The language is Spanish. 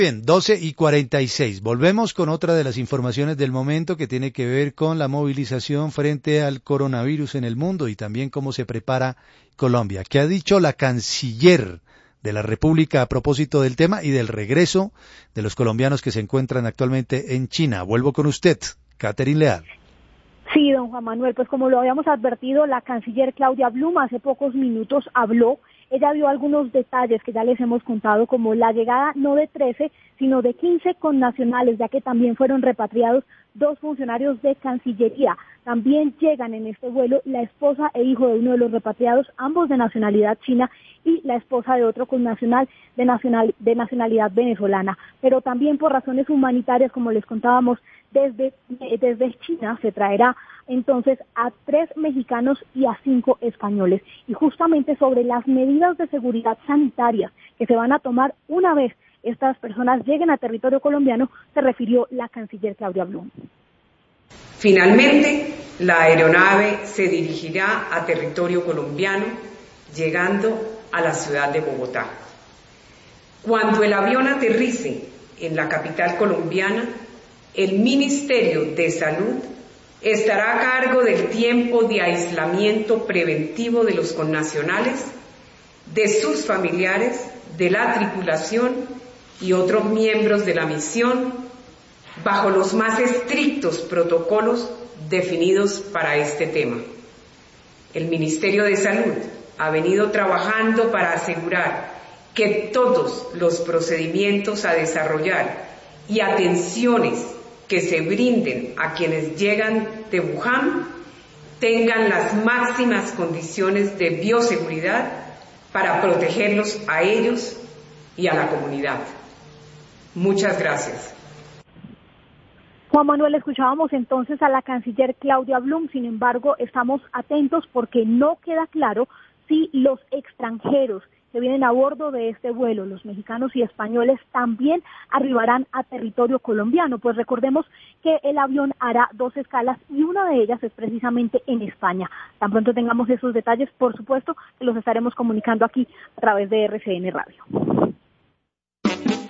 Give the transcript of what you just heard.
Bien, 12:46. Volvemos con otra de las informaciones del momento que tiene que ver con la movilización frente al coronavirus en el mundo y también cómo se prepara Colombia. ¿Qué ha dicho la canciller de la República a propósito del tema y del regreso de los colombianos que se encuentran actualmente en China? Vuelvo con usted, Catherine Leal. Sí, don Juan Manuel, pues como lo habíamos advertido, la canciller Claudia Blum hace pocos minutos habló. Ella dio algunos detalles que ya les hemos contado, como la llegada no de 13, sino de 15 connacionales, ya que también fueron repatriados 2 funcionarios de Cancillería. También llegan en este vuelo la esposa e hijo de uno de los repatriados, ambos de nacionalidad china, y la esposa de otro connacional de nacionalidad venezolana. Pero también por razones humanitarias, como les contábamos, desde China se traerá entonces a 3 mexicanos y a 5 españoles. Y justamente sobre las medidas de seguridad sanitaria que se van a tomar una vez estas personas lleguen a territorio colombiano, se refirió la canciller Claudia Blum. Finalmente, la aeronave se dirigirá a territorio colombiano, llegando a la ciudad de Bogotá. Cuando el avión aterrice en la capital colombiana, el Ministerio de Salud estará a cargo del tiempo de aislamiento preventivo de los connacionales, de sus familiares, de la tripulación y otros miembros de la misión, bajo los más estrictos protocolos definidos para este tema. El Ministerio de Salud ha venido trabajando para asegurar que todos los procedimientos a desarrollar y atenciones que se brinden a quienes llegan de Wuhan tengan las máximas condiciones de bioseguridad para protegerlos a ellos y a la comunidad. Muchas gracias. Juan Manuel, escuchábamos entonces a la canciller Claudia Blum, sin embargo, estamos atentos porque no queda claro si los extranjeros que vienen a bordo de este vuelo, los mexicanos y españoles, también arribarán a territorio colombiano. Pues recordemos que el avión hará 2 escalas y una de ellas es precisamente en España. Tan pronto tengamos esos detalles, por supuesto, que los estaremos comunicando aquí a través de RCN Radio.